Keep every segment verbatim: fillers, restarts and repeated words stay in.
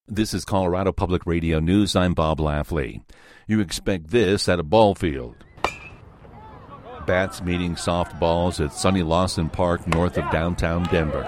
This is Colorado Public Radio News. I'm Bob Lafley. You expect this at a ball field. Bats meeting soft balls at Sonny Lawson Park north of downtown Denver.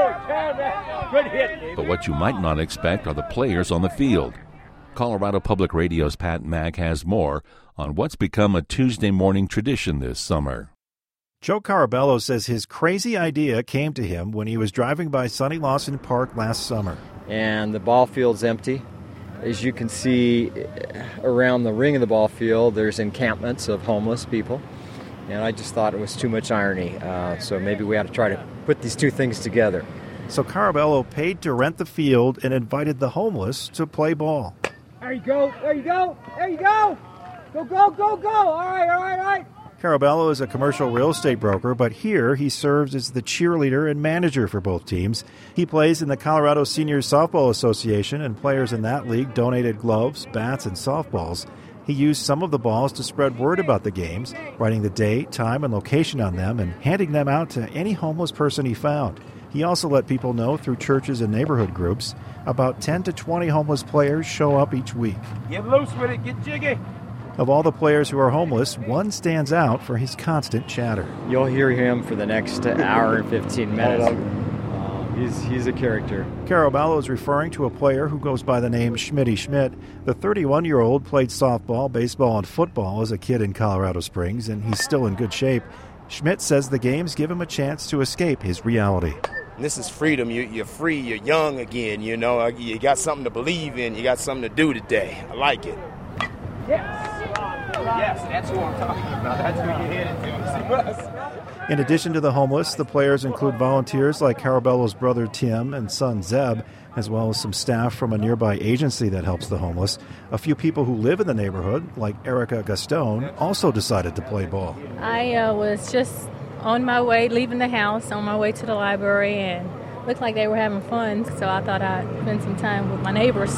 But what you might not expect are the players on the field. Colorado Public Radio's Pat Mack has more on what's become a Tuesday morning tradition this summer. Joe Carabello says his crazy idea came to him when he was driving by Sonny Lawson Park last summer. And the ball field's empty. As you can see, around the ring of the ball field, there's encampments of homeless people. And I just thought it was too much irony. Uh, so maybe we ought to try to put these two things together. So Carabello paid to rent the field and invited the homeless to play ball. There you go, there you go, there you go. Go, go, go, go. All right, all right, all right. Carabello is a commercial real estate broker, but here he serves as the cheerleader and manager for both teams. He plays in the Colorado Seniors Softball Association, and players in that league donated gloves, bats, and softballs. He used some of the balls to spread word about the games, writing the date, time, and location on them, and handing them out to any homeless person he found. He also let people know through churches and neighborhood groups. About ten to twenty homeless players show up each week. Get loose with it, get jiggy. Of all the players who are homeless, one stands out for his constant chatter. You'll hear him for the next hour and fifteen minutes. Uh, he's, he's a character. Carabello is referring to a player who goes by the name Schmitty Schmidt. The thirty-one-year-old played softball, baseball, and football as a kid in Colorado Springs, and he's still in good shape. Schmidt says the games give him a chance to escape his reality. This is freedom. You, you're free. You're young again. You know, you got something to believe in. You got something to do today. I like it. Yes. Yes, that's who I'm talking about. That's who you're headed to. In addition to the homeless, the players include volunteers like Carabello's brother Tim and son Zeb, as well as some staff from a nearby agency that helps the homeless. A few people who live in the neighborhood, like Erica Gastone, also decided to play ball. I uh, was just on my way, leaving the house, on my way to the library, and looked like they were having fun, so I thought I'd spend some time with my neighbors.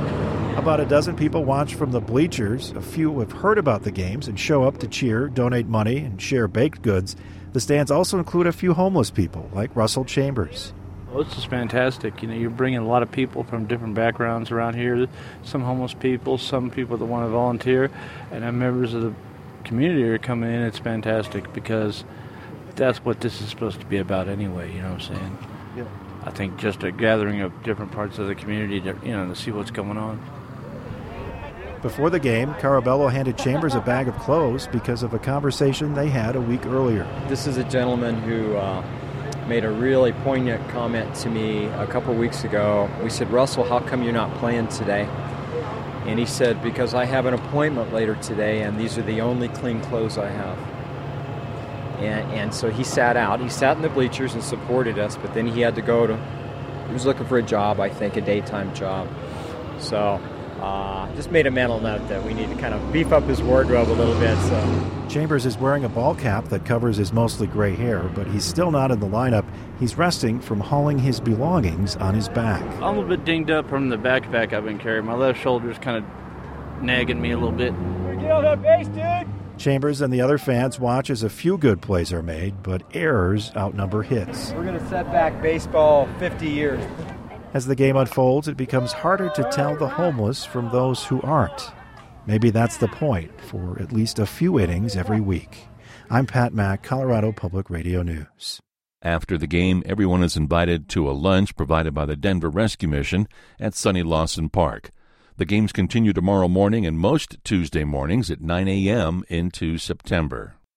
About a dozen people watch from the bleachers. A few have heard about the games and show up to cheer, donate money, and share baked goods. The stands also include a few homeless people, like Russell Chambers. Well, this is fantastic. You know, you're bringing a lot of people from different backgrounds around here. Some homeless people, some people that want to volunteer, and then members of the community are coming in. It's fantastic because that's what this is supposed to be about anyway, you know what I'm saying? Yeah. I think just a gathering of different parts of the community to, you know, to see what's going on. Before the game, Carabello handed Chambers a bag of clothes because of a conversation they had a week earlier. This is a gentleman who uh, made a really poignant comment to me a couple weeks ago. We said, Russell, how come you're not playing today? And he said, because I have an appointment later today, and these are the only clean clothes I have. And, and so he sat out. He sat in the bleachers and supported us, but then he had to go to, he was looking for a job, I think, a daytime job. So uh, just made a mental note that we need to kind of beef up his wardrobe a little bit. So Chambers is wearing a ball cap that covers his mostly gray hair, but he's still not in the lineup. He's resting from hauling his belongings on his back. I'm a little bit dinged up from the backpack I've been carrying. My left shoulder's kind of nagging me a little bit. Get on that base, dude! Chambers and the other fans watch as a few good plays are made, but errors outnumber hits. We're going to set back baseball fifty years. As the game unfolds, it becomes harder to tell the homeless from those who aren't. Maybe that's the point for at least a few innings every week. I'm Pat Mack, Colorado Public Radio News. After the game, everyone is invited to a lunch provided by the Denver Rescue Mission at Sonny Lawson Park. The games continue tomorrow morning and most Tuesday mornings at nine a.m. into September.